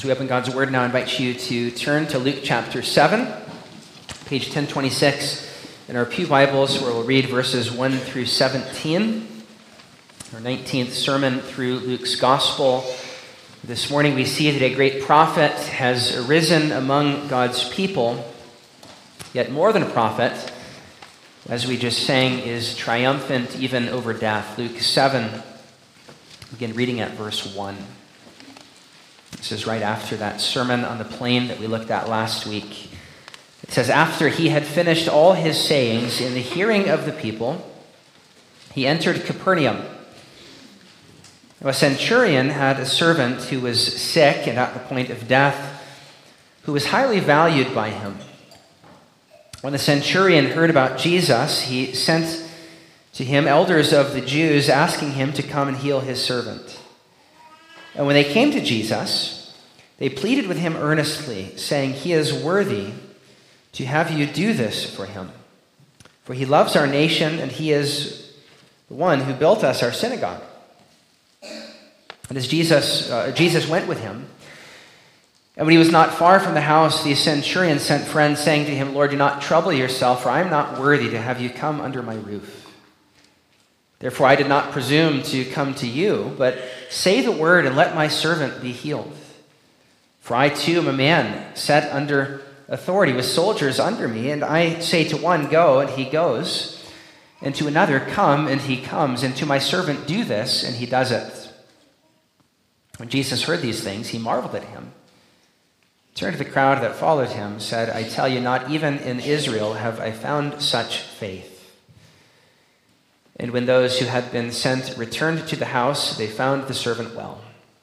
As we open God's Word now, I invite you to turn to Luke chapter 7, page 1026 in our Pew Bibles, where we'll read verses 1 through 17, our 19th sermon through Luke's Gospel. This morning we see that a great prophet has arisen among God's people, yet more than a prophet, as we just sang, is triumphant even over death. Luke 7, begin reading at verse 1. This is right after that sermon on the plain that we looked at last week. It says, "After he had finished all his sayings in the hearing of the people, he entered Capernaum. Now, a centurion had a servant who was sick and at the point of death, who was highly valued by him. When the centurion heard about Jesus, he sent to him elders of the Jews, asking him to come and heal his servant. And when they came to Jesus, they pleaded with him earnestly, saying, 'He is worthy to have you do this for him. For he loves our nation, and he is the one who built us our synagogue.' And as Jesus went with him, and when he was not far from the house, the centurion sent friends, saying to him, 'Lord, do not trouble yourself, for I am not worthy to have you come under my roof. Therefore I did not presume to come to you, but say the word and let my servant be healed. For I too am a man set under authority with soldiers under me, and I say to one, go, and he goes, and to another, come, and he comes, and to my servant, do this, and he does it.' When Jesus heard these things, he marveled at him, turned to the crowd that followed him, said, 'I tell you, not even in Israel have I found such faith.' And when those who had been sent returned to the house, they found the servant well.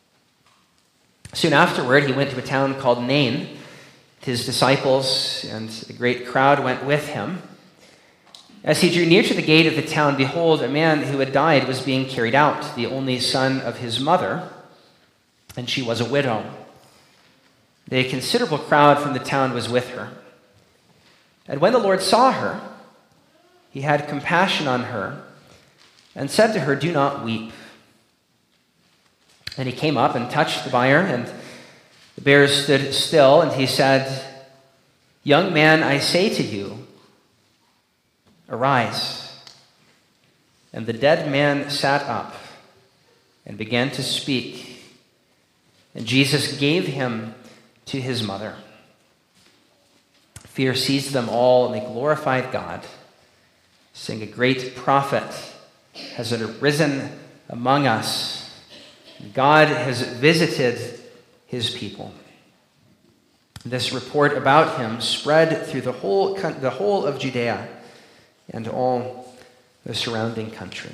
Soon afterward, he went to a town called Nain. His disciples and a great crowd went with him. As he drew near to the gate of the town, behold, a man who had died was being carried out, the only son of his mother, and she was a widow. A considerable crowd from the town was with her. And when the Lord saw her, he had compassion on her, and said to her, 'Do not weep.' And he came up and touched the bier, and the bear stood still, and he said, 'Young man, I say to you, arise.' And the dead man sat up and began to speak, and Jesus gave him to his mother. Fear seized them all, and they glorified God, saying, 'A great prophet has arisen among us. God has visited his people.' This report about him spread through the whole of Judea and all the surrounding country."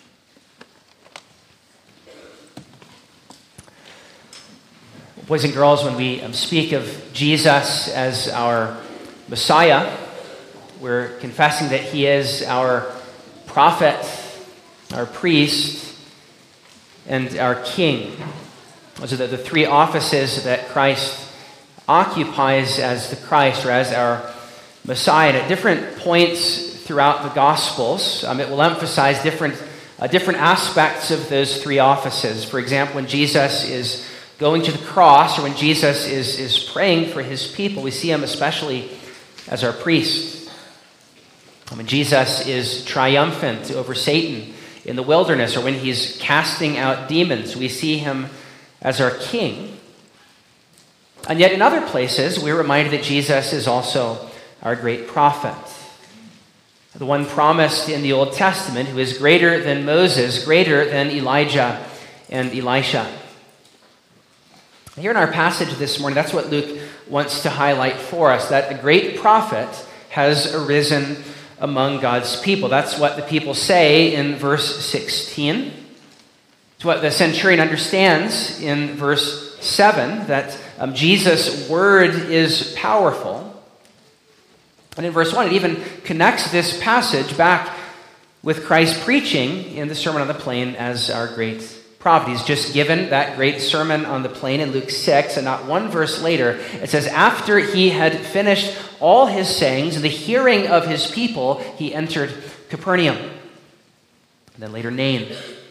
Boys and girls, when we speak of Jesus as our Messiah, we're confessing that he is our prophet, our priest, and our king. Those are the three offices that Christ occupies as the Christ, or as our Messiah. And at different points throughout the Gospels, it will emphasize different aspects of those three offices. For example, when Jesus is going to the cross, or when Jesus is praying for his people, we see him especially as our priest. When Jesus is triumphant over Satan in the wilderness, or when he's casting out demons, we see him as our king. And yet in other places, we're reminded that Jesus is also our great prophet, the one promised in the Old Testament, who is greater than Moses, greater than Elijah and Elisha. Here in our passage this morning, that's what Luke wants to highlight for us, that a great prophet has arisen among God's people. That's what the people say in verse 16. It's what the centurion understands in verse 7, that Jesus' word is powerful. And in verse 1, it even connects this passage back with Christ preaching in the Sermon on the Plain as our great prophet. He's just given that great sermon on the plain in Luke 6, and not one verse later, it says, after he had finished all his sayings in the hearing of his people, he entered Capernaum. And then later Nain.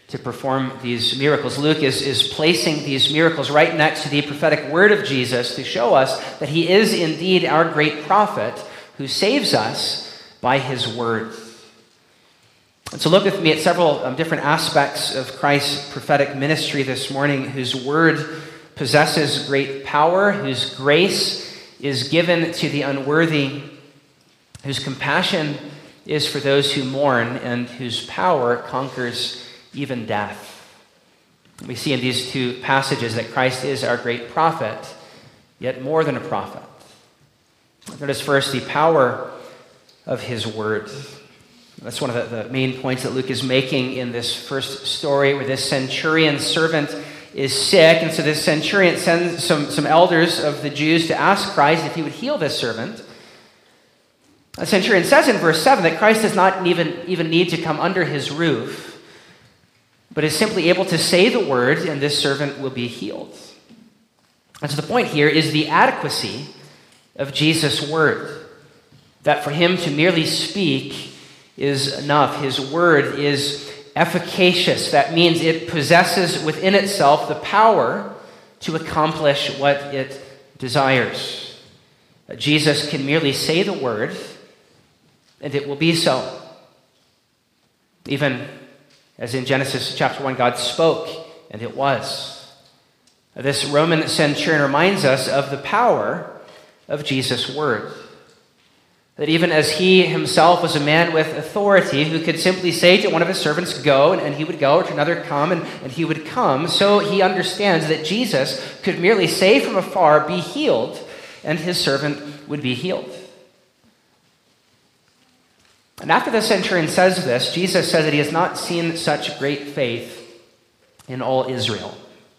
to perform these miracles. Luke is placing these miracles right next to the prophetic word of Jesus to show us that he is indeed our great prophet who saves us by his word. And so look with me at several different aspects of Christ's prophetic ministry this morning, whose word possesses great power, whose grace is given to the unworthy, whose compassion is for those who mourn, and whose power conquers even death. We see in these two passages that Christ is our great prophet, yet more than a prophet. Notice first the power of his word. That's one of the main points that Luke is making in this first story, where this centurion's servant is sick, and so this centurion sends some elders of the Jews to ask Christ if he would heal this servant. The centurion says in verse 7 that Christ does not even need to come under his roof, but is simply able to say the word, and this servant will be healed. And so the point here is the adequacy of Jesus' word, that for him to merely speak is enough. His word is efficacious. That means it possesses within itself the power to accomplish what it desires. Jesus can merely say the word, and it will be so. Even as in Genesis chapter 1, God spoke, and it was. This Roman centurion reminds us of the power of Jesus' word. That even as he himself was a man with authority who could simply say to one of his servants, go, and he would go, or to another, come, and he would come, so he understands that Jesus could merely say from afar, be healed, and his servant would be healed. And after the centurion says this, Jesus says that he has not seen such great faith in all Israel.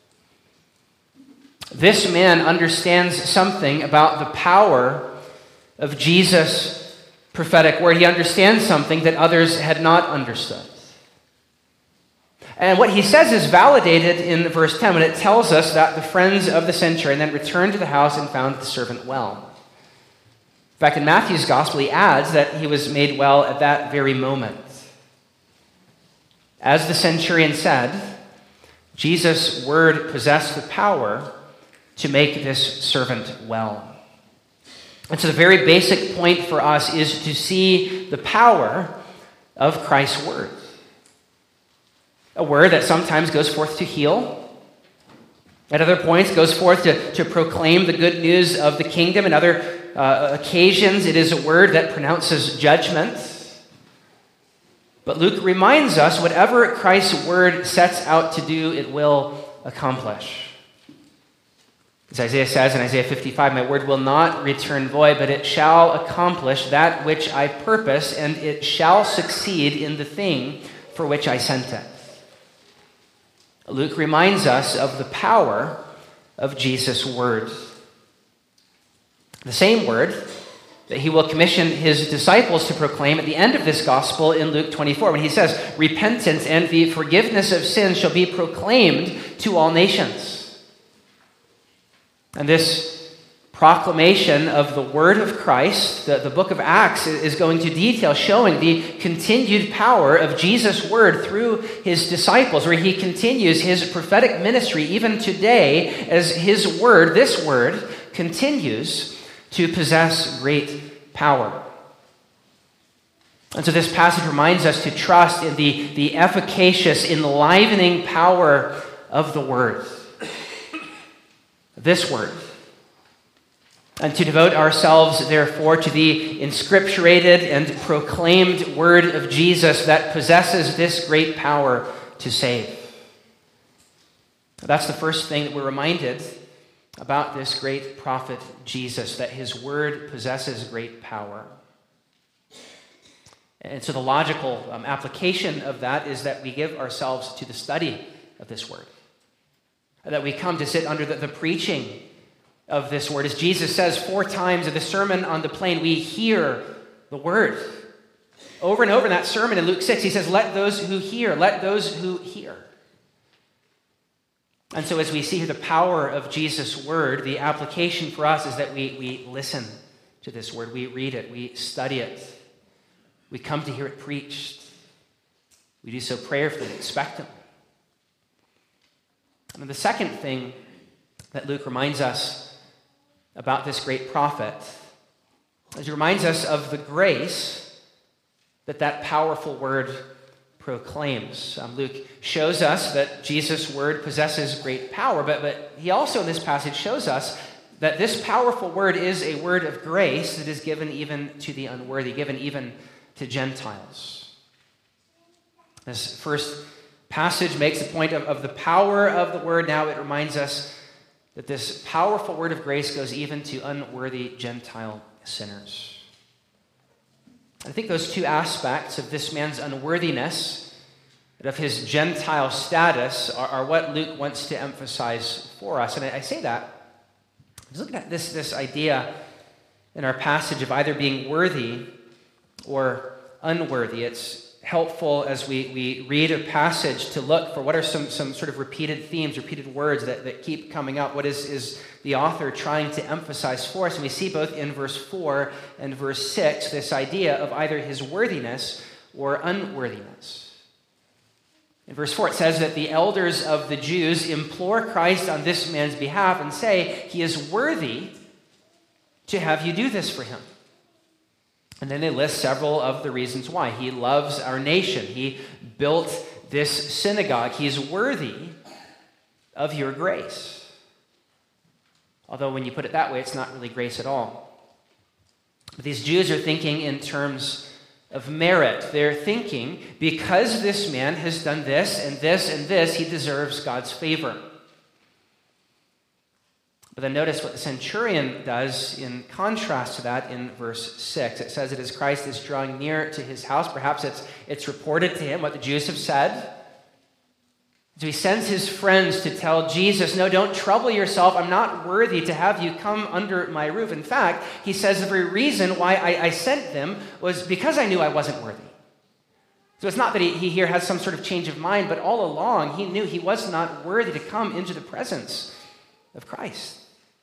This man understands something about the power of Jesus' prophetic word. He understands something that others had not understood. And what he says is validated in verse 10 when it tells us that the friends of the centurion then returned to the house and found the servant well. In fact, in Matthew's gospel, he adds that he was made well at that very moment. As the centurion said, Jesus' word possessed the power to make this servant well. And so the very basic point for us is to see the power of Christ's word. A word that sometimes goes forth to heal. At other points, goes forth to proclaim the good news of the kingdom. In other occasions, it is a word that pronounces judgment. But Luke reminds us, whatever Christ's word sets out to do, it will accomplish. As Isaiah says in Isaiah 55, my word will not return void, but it shall accomplish that which I purpose, and it shall succeed in the thing for which I sent it. Luke reminds us of the power of Jesus' word. The same word that he will commission his disciples to proclaim at the end of this gospel in Luke 24, when he says, repentance and the forgiveness of sins shall be proclaimed to all nations. And this proclamation of the word of Christ, the book of Acts, is going to detail showing the continued power of Jesus' word through his disciples, where he continues his prophetic ministry even today as his word, this word, continues to possess great power. And so this passage reminds us to trust in the efficacious, enlivening power of the word. This word. And to devote ourselves, therefore, to the inscripturated and proclaimed word of Jesus that possesses this great power to save. That's the first thing that we're reminded about this great prophet Jesus, that his word possesses great power. And so the logical application of that is that we give ourselves to the study of this word. That we come to sit under the preaching of this word. As Jesus says 4 times in the Sermon on the Plain, we hear the word. Over and over in that sermon in Luke 6, he says, let those who hear. And so as we see here the power of Jesus' word, the application for us is that we listen to this word. We read it. We study it. We come to hear it preached. We do so prayerfully, expectantly. And the second thing that Luke reminds us about this great prophet is he reminds us of the grace that powerful word proclaims. Luke shows us that Jesus' word possesses great power, but he also in this passage shows us that this powerful word is a word of grace that is given even to the unworthy, given even to Gentiles. This first passage makes the point of the power of the word. Now it reminds us that this powerful word of grace goes even to unworthy Gentile sinners. I think those two aspects of this man's unworthiness and of his Gentile status are what Luke wants to emphasize for us. And I say that, just looking at this idea in our passage of either being worthy or unworthy. It's helpful as we read a passage to look for what are some sort of repeated themes, repeated words that keep coming up. What is the author trying to emphasize for us? And we see both in verse 4 and verse 6 this idea of either his worthiness or unworthiness. In verse 4 it says that the elders of the Jews implore Christ on this man's behalf and say, he is worthy to have you do this for him. And then they list several of the reasons why. He loves our nation. He built this synagogue. He is worthy of your grace. Although when you put it that way, it's not really grace at all. But these Jews are thinking in terms of merit. They're thinking, because this man has done this and this and this, he deserves God's favor. But then notice what the centurion does in contrast to that in verse 6. It says that as Christ is drawing near to his house, perhaps it's reported to him what the Jews have said. So he sends his friends to tell Jesus, no, don't trouble yourself. I'm not worthy to have you come under my roof. In fact, he says the very reason why I sent them was because I knew I wasn't worthy. So it's not that he here has some sort of change of mind, but all along he knew he was not worthy to come into the presence of Christ.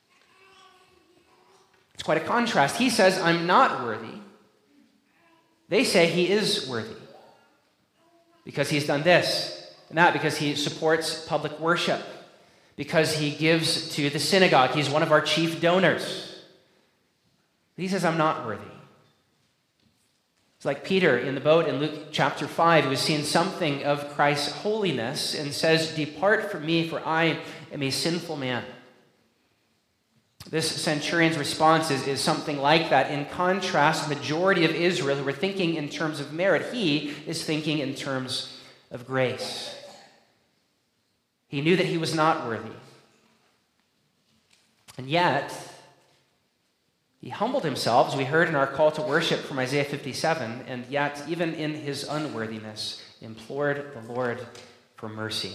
It's quite a contrast. He says, I'm not worthy. They say he is worthy because he's done this and that, because he supports public worship, because he gives to the synagogue. He's one of our chief donors. But he says, I'm not worthy. It's like Peter in the boat in Luke chapter 5, who has seen something of Christ's holiness and says, depart from me, for I am a sinful man. This centurion's response is something like that. In contrast, the majority of Israel who were thinking in terms of merit, he is thinking in terms of grace. He knew that he was not worthy. And yet, he humbled himself, as we heard in our call to worship from Isaiah 57, and yet, even in his unworthiness, implored the Lord for mercy.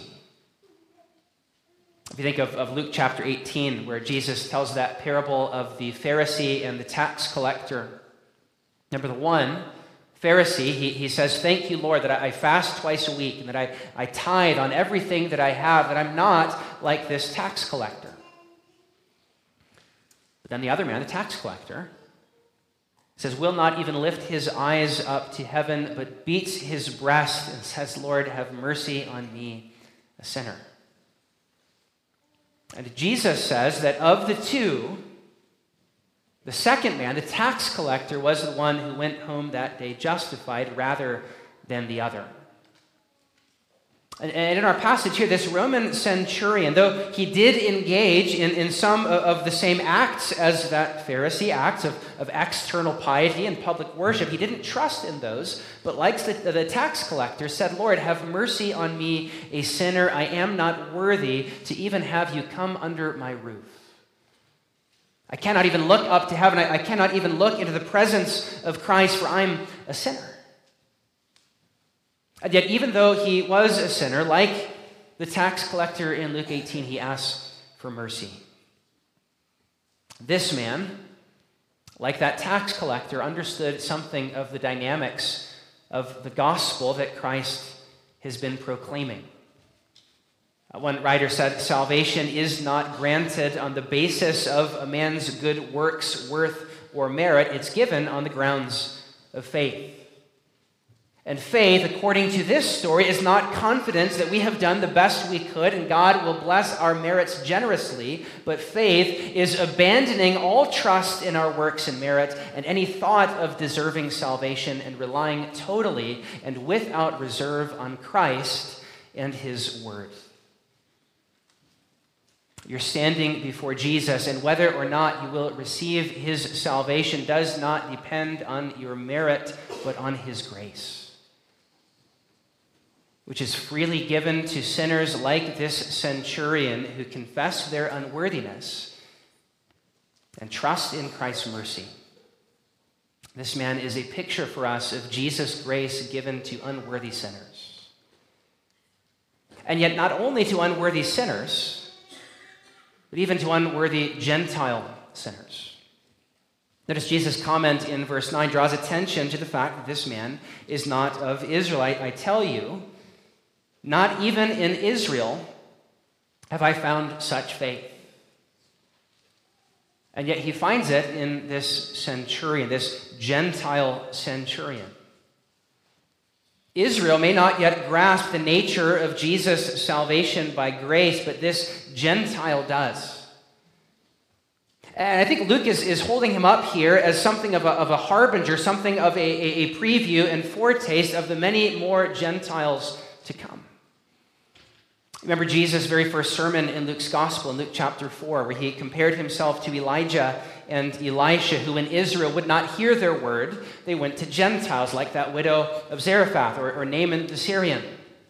If you think of Luke chapter 18, where Jesus tells that parable of the Pharisee and the tax collector. Remember the one, Pharisee, he says, thank you, Lord, that I fast twice a week and that I tithe on everything that I have, that I'm not like this tax collector. But then the other man, the tax collector, says, will not even lift his eyes up to heaven, but beats his breast and says, Lord, have mercy on me, a sinner. And Jesus says that of the two, the second man, the tax collector, was the one who went home that day justified rather than the other. And in our passage here, this Roman centurion, though he did engage in some of the same acts as that Pharisee, acts of external piety and public worship, he didn't trust in those, but like the tax collector, said, Lord, have mercy on me, a sinner. I am not worthy to even have you come under my roof. I cannot even look up to heaven. I cannot even look into the presence of Christ, for I'm a sinner. And yet, even though he was a sinner, like the tax collector in Luke 18, he asks for mercy. This man, like that tax collector, understood something of the dynamics of the gospel that Christ has been proclaiming. One writer said, salvation is not granted on the basis of a man's good works, worth, or merit. It's given on the grounds of faith. And faith, according to this story, is not confidence that we have done the best we could and God will bless our merits generously, but faith is abandoning all trust in our works and merit and any thought of deserving salvation and relying totally and without reserve on Christ and his word. You're standing before Jesus, and whether or not you will receive his salvation does not depend on your merit, but on his grace, which is freely given to sinners like this centurion who confess their unworthiness and trust in Christ's mercy. This man is a picture for us of Jesus' grace given to unworthy sinners. And yet not only to unworthy sinners, but even to unworthy Gentile sinners. Notice Jesus' comment in verse 9 draws attention to the fact that this man is not of Israel. I tell you, not even in Israel have I found such faith. And yet he finds it in this centurion, this Gentile centurion. Israel may not yet grasp the nature of Jesus' salvation by grace, but this Gentile does. And I think Luke is holding him up here as something of a harbinger, something of a preview and foretaste of the many more Gentiles to come. Remember Jesus' very first sermon in Luke's Gospel, in Luke chapter 4, where he compared himself to Elijah and Elisha, who in Israel would not hear their word. They went to Gentiles, like that widow of Zarephath or Naaman the Syrian.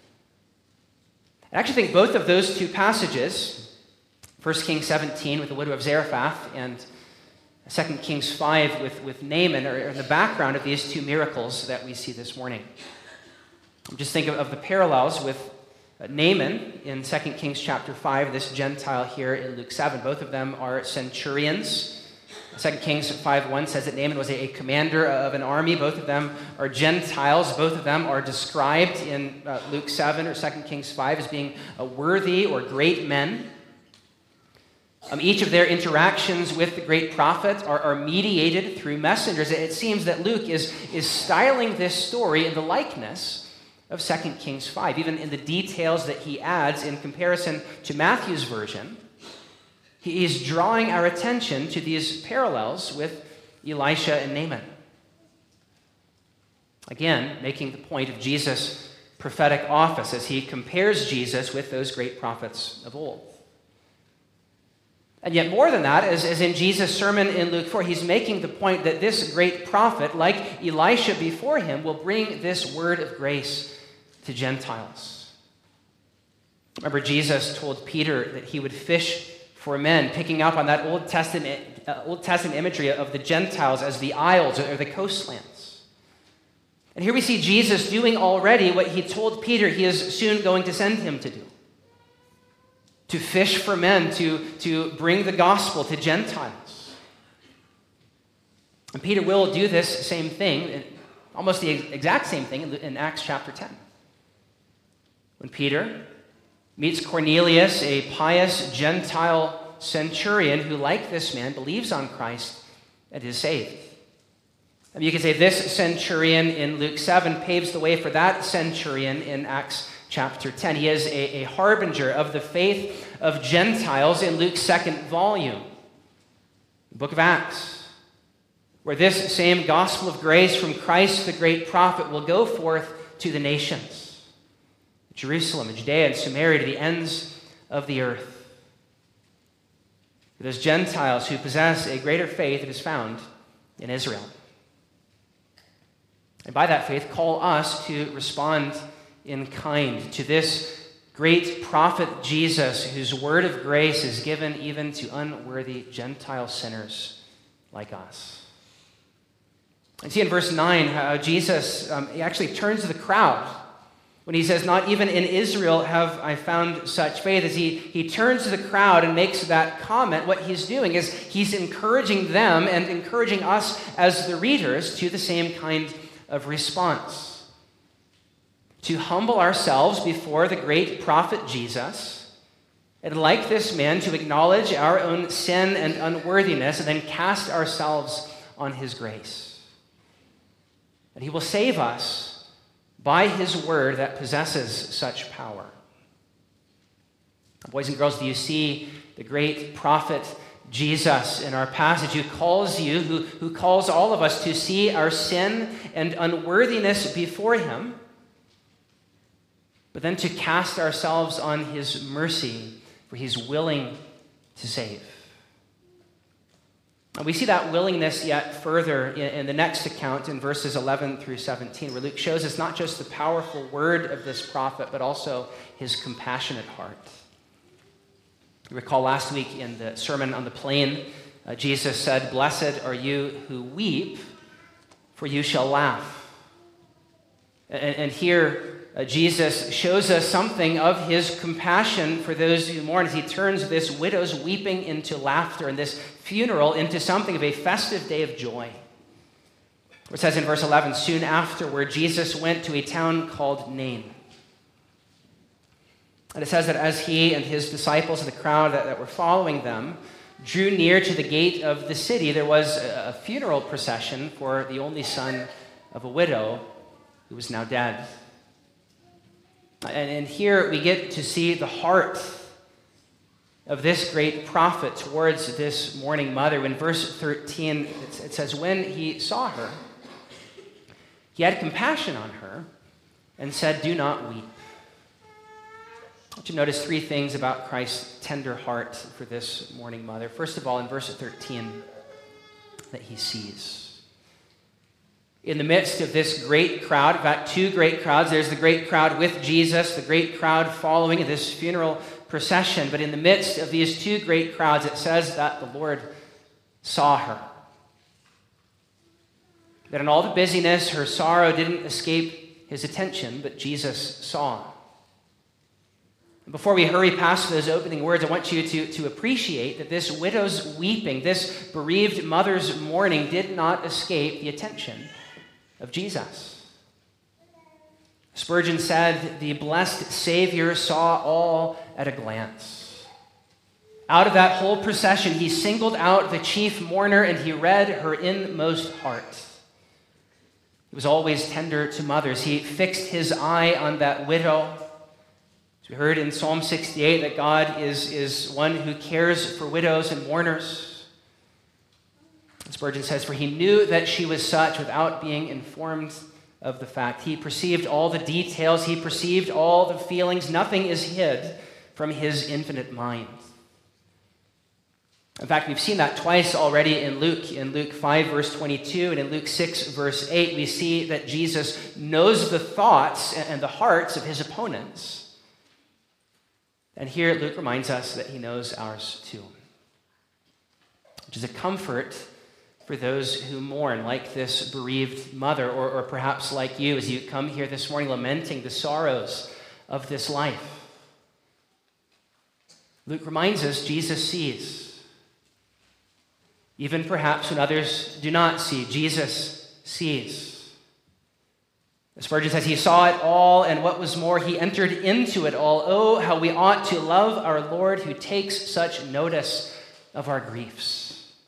I actually think both of those two passages, 1 Kings 17 with the widow of Zarephath and 2 Kings 5 with Naaman, are in the background of these two miracles that we see this morning. Just think of the parallels with Naaman in 2 Kings chapter 5, this Gentile here in Luke 7. Both of them are centurions. 2 Kings 5:1 says that Naaman was a commander of an army. Both of them are Gentiles. Both of them are described in Luke 7 or 2 Kings 5 as being worthy or great men. Each of their interactions with the great prophet are mediated through messengers. It seems that Luke is styling this story in the likeness of 2 Kings 5, even in the details that he adds in comparison to Matthew's version. He's drawing our attention to these parallels with Elisha and Naaman. Again, making the point of Jesus' prophetic office as he compares Jesus with those great prophets of old. And yet more than that, as in Jesus' sermon in Luke 4, he's making the point that this great prophet, like Elisha before him, will bring this word of grace to Gentiles. Remember, Jesus told Peter that he would fish for men, picking up on that Old Testament imagery of the Gentiles as the isles or the coastlands. And here we see Jesus doing already what he told Peter he is soon going to send him to do. To fish for men, to bring the gospel to Gentiles. And Peter will do this same thing, almost the exact same thing in Acts chapter 10. When Peter meets Cornelius, a pious Gentile centurion who, like this man, believes on Christ and is saved. And you can say this centurion in Luke 7 paves the way for that centurion in Acts chapter 10. He is a harbinger of the faith of Gentiles in Luke's second volume, the book of Acts, where this same gospel of grace from Christ the great prophet will go forth to the nations. Jerusalem and Judea and Samaria to the ends of the earth. For those Gentiles who possess a greater faith that is found in Israel. And by that faith, call us to respond in kind to this great prophet Jesus, whose word of grace is given even to unworthy Gentile sinners like us. And see in verse 9 how Jesus he actually turns to the crowd when he says, not even in Israel have I found such faith. As he turns to the crowd and makes that comment, what he's doing is he's encouraging them and encouraging us as the readers to the same kind of response. To humble ourselves before the great prophet Jesus, and like this man, to acknowledge our own sin and unworthiness, and then cast ourselves on his grace. And he will save us by his word that possesses such power. Boys and girls, do you see the great prophet Jesus in our passage, who calls all of us to see our sin and unworthiness before him, but then to cast ourselves on his mercy, for he's willing to save. And we see that willingness yet further in the next account in verses 11 through 17, where Luke shows us not just the powerful word of this prophet, but also his compassionate heart. You recall last week in the Sermon on the Plain, Jesus said, "Blessed are you who weep, for you shall laugh." And here, Jesus shows us something of his compassion for those who mourn as he turns this widow's weeping into laughter and this funeral into something of a festive day of joy. It says in verse 11, "Soon afterward, Jesus went to a town called Nain." And it says that as he and his disciples and the crowd that were following them drew near to the gate of the city, there was a funeral procession for the only son of a widow who was now dead. And here we get to see the heart of this great prophet towards this mourning mother. In verse 13, it says, "When he saw her, he had compassion on her and said, 'Do not weep.'" I want you to notice three things about Christ's tender heart for this mourning mother. First of all, in verse 13, that he sees. In the midst of this great crowd, in fact, two great crowds, there's the great crowd with Jesus, the great crowd following this funeral procession. But in the midst of these two great crowds, it says that the Lord saw her. That in all the busyness, her sorrow didn't escape his attention, but Jesus saw. Before we hurry past those opening words, I want you to appreciate that this widow's weeping, this bereaved mother's mourning, did not escape the attention of Jesus. Spurgeon said, "The blessed Savior saw all at a glance." Out of that whole procession, he singled out the chief mourner and he read her inmost heart. He was always tender to mothers. He fixed his eye on that widow. As we heard in Psalm 68, that God is one who cares for widows and mourners. Spurgeon says, "For he knew that she was such without being informed of the fact." He perceived all the details. He perceived all the feelings. Nothing is hid from his infinite mind. In fact, we've seen that twice already in Luke. In Luke 5, verse 22, and in Luke 6, verse 8, we see that Jesus knows the thoughts and the hearts of his opponents. And here Luke reminds us that he knows ours too, which is a comfort for those who mourn, like this bereaved mother, or perhaps like you as you come here this morning lamenting the sorrows of this life. Luke reminds us Jesus sees. Even perhaps when others do not see, Jesus sees. Spurgeon says he saw it all, and what was more, he entered into it all. Oh, how we ought to love our Lord who takes such notice of our griefs.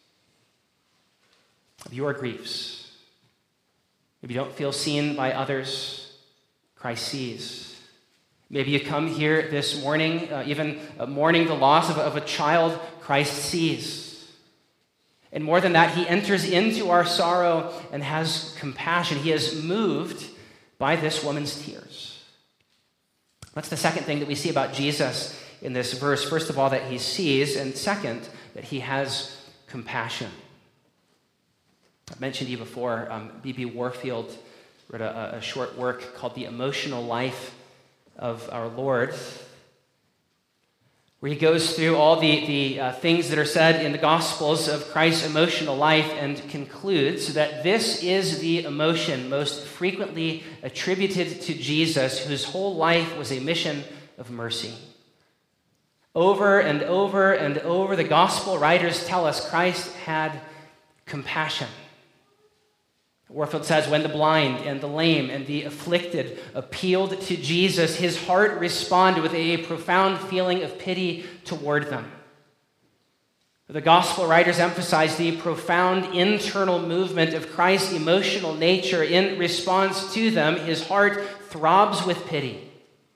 Of your griefs. If you don't feel seen by others, Christ sees. Maybe you come here this morning, even mourning the loss of a child, Christ sees. And more than that, he enters into our sorrow and has compassion. He is moved by this woman's tears. That's the second thing that we see about Jesus in this verse. First of all, that he sees, and second, that he has compassion. I've mentioned to you before, B.B. Warfield wrote a short work called The Emotional Life of Our Lord, where he goes through all the things that are said in the Gospels of Christ's emotional life and concludes that this is the emotion most frequently attributed to Jesus, whose whole life was a mission of mercy. Over and over and over, the Gospel writers tell us Christ had compassion. Warfield says, when the blind and the lame and the afflicted appealed to Jesus, his heart responded with a profound feeling of pity toward them. The gospel writers emphasize the profound internal movement of Christ's emotional nature in response to them. His heart throbs with pity.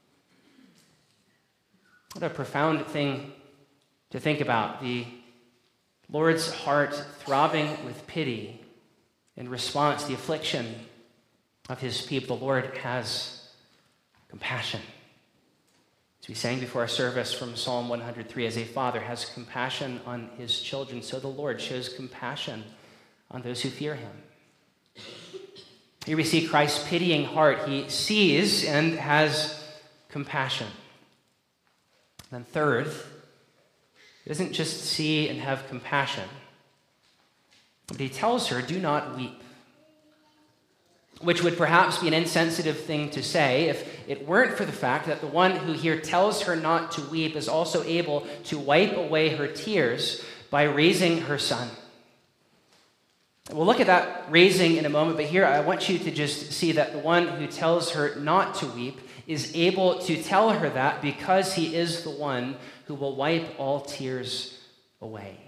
What a profound thing to think about. The Lord's heart throbbing with pity in response to the affliction of his people. The Lord has compassion. As we sang before our service from Psalm 103, as a father has compassion on his children, so the Lord shows compassion on those who fear him. Here we see Christ's pitying heart. He sees and has compassion. And then third, he doesn't just see and have compassion, but he tells her, do not weep. Which would perhaps be an insensitive thing to say if it weren't for the fact that the one who here tells her not to weep is also able to wipe away her tears by raising her son. We'll look at that raising in a moment, but here I want you to just see that the one who tells her not to weep is able to tell her that because he is the one who will wipe all tears away.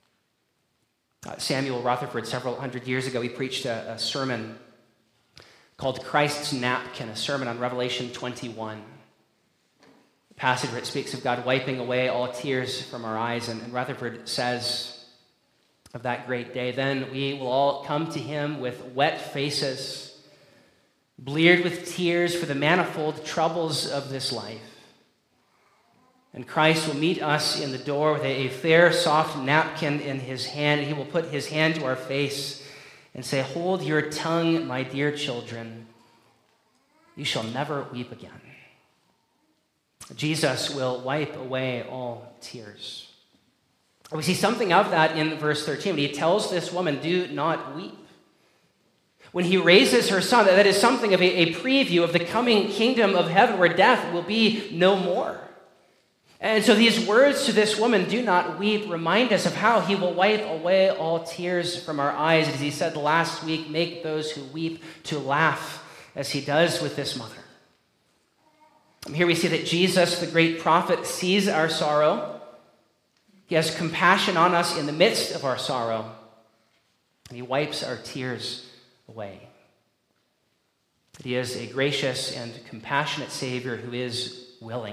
Samuel Rutherford, several hundred years ago, he preached a sermon called Christ's Napkin, a sermon on Revelation 21. A passage where it speaks of God wiping away all tears from our eyes. And Rutherford says of that great day, then we will all come to him with wet faces, bleared with tears for the manifold troubles of this life. And Christ will meet us in the door with a fair, soft napkin in his hand. And he will put his hand to our face and say, hold your tongue, my dear children. You shall never weep again. Jesus will wipe away all tears. We see something of that in verse 13 when he tells this woman, do not weep. When he raises her son, that is something of a preview of the coming kingdom of heaven where death will be no more. And so these words to this woman, do not weep, remind us of how he will wipe away all tears from our eyes. As he said last week, make those who weep to laugh, as he does with this mother. Here we see that Jesus, the great prophet, sees our sorrow. He has compassion on us in the midst of our sorrow. And he wipes our tears away. He is a gracious and compassionate Savior who is willing.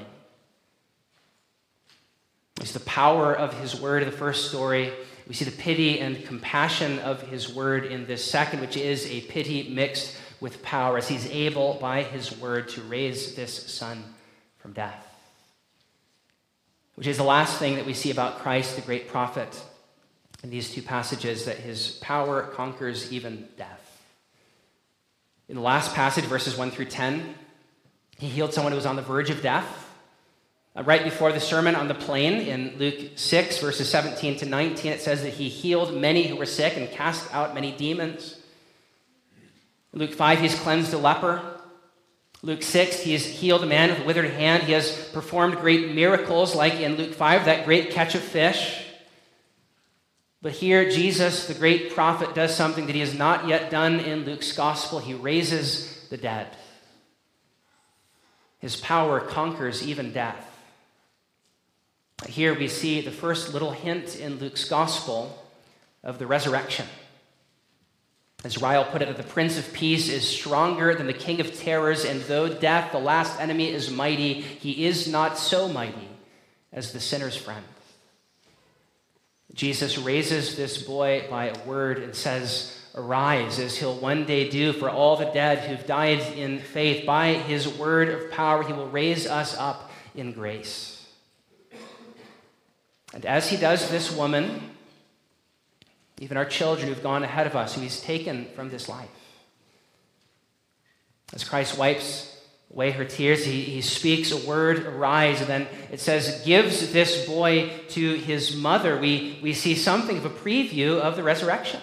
It's the power of his word in the first story. We see the pity and compassion of his word in this second, which is a pity mixed with power, as he's able by his word to raise this son from death. Which is the last thing that we see about Christ, the great prophet, in these two passages, that his power conquers even death. In the last passage, verses 1 through 10, he healed someone who was on the verge of death. Right before the Sermon on the Plain, in Luke 6, verses 17 to 19, it says that he healed many who were sick and cast out many demons. In Luke 5, he's cleansed a leper. Luke 6, he has healed a man with a withered hand. He has performed great miracles, like in Luke 5, that great catch of fish. But here, Jesus, the great prophet, does something that he has not yet done in Luke's gospel. He raises the dead. His power conquers even death. Here we see the first little hint in Luke's gospel of the resurrection. As Ryle put it, that the Prince of Peace is stronger than the King of Terrors, and though death, the last enemy, is mighty, he is not so mighty as the sinner's friend. Jesus raises this boy by a word and says, arise, as he'll one day do for all the dead who've died in faith. By his word of power, he will raise us up in grace. And as he does this woman, even our children who've gone ahead of us, who he's taken from this life, as Christ wipes away her tears, he speaks a word, arise, and then it says, gives this boy to his mother. We see something of a preview of the resurrection.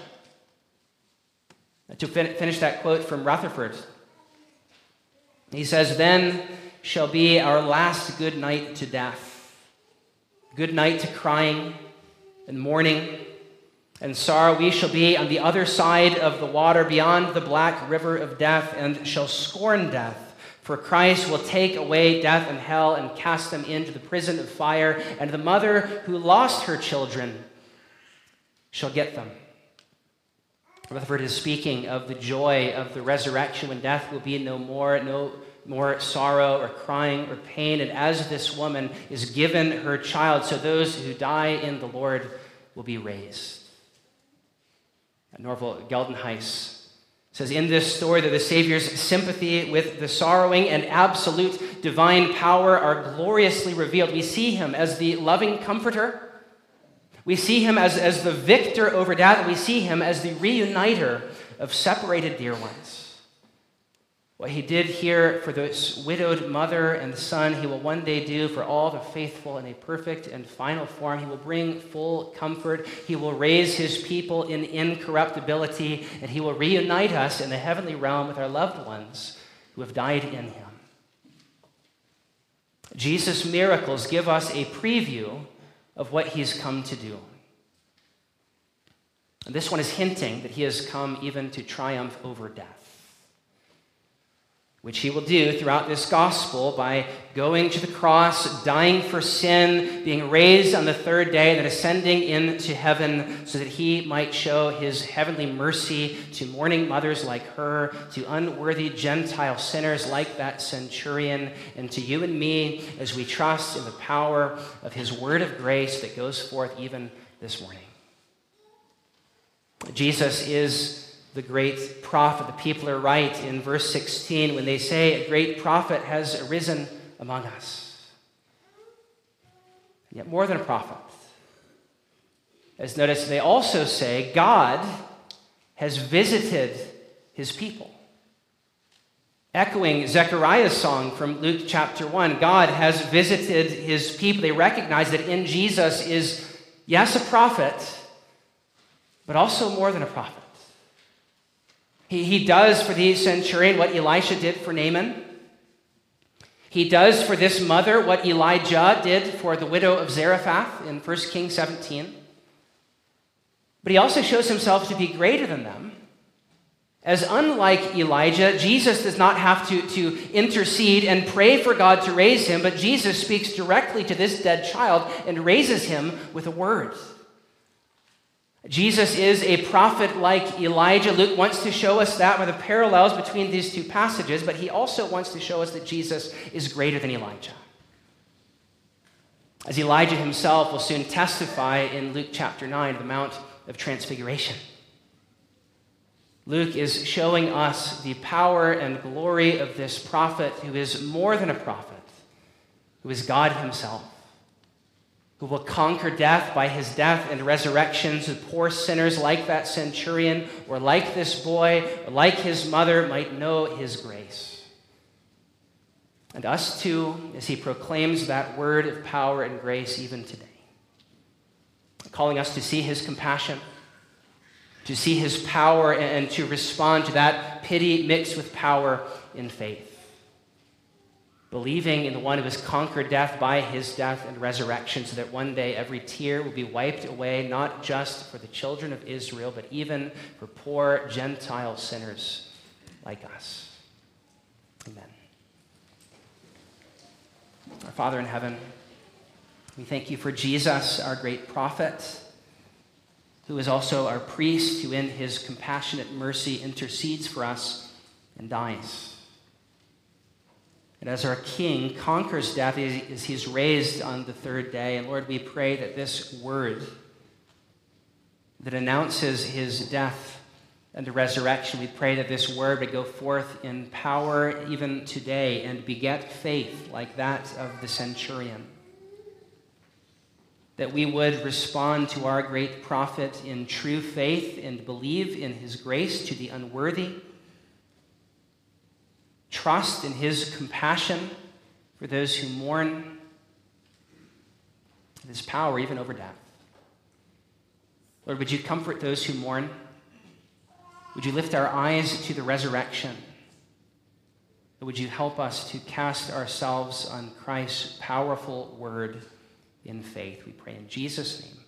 To finish that quote from Rutherford, he says, then shall be our last good night to death. Good night to crying and mourning and sorrow. We shall be on the other side of the water, beyond the black river of death, and shall scorn death. For Christ will take away death and hell and cast them into the prison of fire, and the mother who lost her children shall get them. Rutherford is speaking of the joy of the resurrection when death will be no more, no more sorrow or crying or pain. And as this woman is given her child, so those who die in the Lord will be raised. Norval Geldenhuis says, in this story that the Savior's sympathy with the sorrowing and absolute divine power are gloriously revealed. We see him as the loving comforter. We see him as the victor over death. And we see him as the reuniter of separated dear ones. What he did here for this widowed mother and son, he will one day do for all the faithful in a perfect and final form. He will bring full comfort. He will raise his people in incorruptibility, and he will reunite us in the heavenly realm with our loved ones who have died in him. Jesus' miracles give us a preview of what he's come to do. And this one is hinting that he has come even to triumph over death, which he will do throughout this gospel by going to the cross, dying for sin, being raised on the third day, and then ascending into heaven so that he might show his heavenly mercy to mourning mothers like her, to unworthy Gentile sinners like that centurion, and to you and me as we trust in the power of his word of grace that goes forth even this morning. Jesus is the great prophet. The people are right in verse 16 when they say a great prophet has arisen among us. Yet more than a prophet. As notice, they also say God has visited his people. Echoing Zechariah's song from Luke chapter 1, God has visited his people. They recognize that in Jesus is, yes, a prophet, but also more than a prophet. He does for the centurion what Elisha did for Naaman. He does for this mother what Elijah did for the widow of Zarephath in 1 Kings 17. But he also shows himself to be greater than them. As unlike Elijah, Jesus does not have to intercede and pray for God to raise him, but Jesus speaks directly to this dead child and raises him with a word. Jesus is a prophet like Elijah. Luke wants to show us that by the parallels between these two passages, but he also wants to show us that Jesus is greater than Elijah. As Elijah himself will soon testify in Luke chapter 9, the Mount of Transfiguration. Luke is showing us the power and glory of this prophet who is more than a prophet, who is God himself, who will conquer death by his death and resurrection so poor sinners like that centurion or like this boy or like his mother might know his grace. And us too, as he proclaims that word of power and grace even today, calling us to see his compassion, to see his power, and to respond to that pity mixed with power in faith. Believing in the one who has conquered death by his death and resurrection so that one day every tear will be wiped away, not just for the children of Israel, but even for poor Gentile sinners like us. Amen. Our Father in heaven, we thank you for Jesus, our great prophet, who is also our priest, who in his compassionate mercy intercedes for us and dies. And as our King conquers death as he's raised on the third day. And Lord, we pray that this word that announces his death and the resurrection, we pray that this word would go forth in power even today and beget faith like that of the centurion. That we would respond to our great prophet in true faith and believe in his grace to the unworthy. Trust in his compassion for those who mourn, his power even over death. Lord, would you comfort those who mourn? Would you lift our eyes to the resurrection? Would you help us to cast ourselves on Christ's powerful word in faith? We pray in Jesus' name.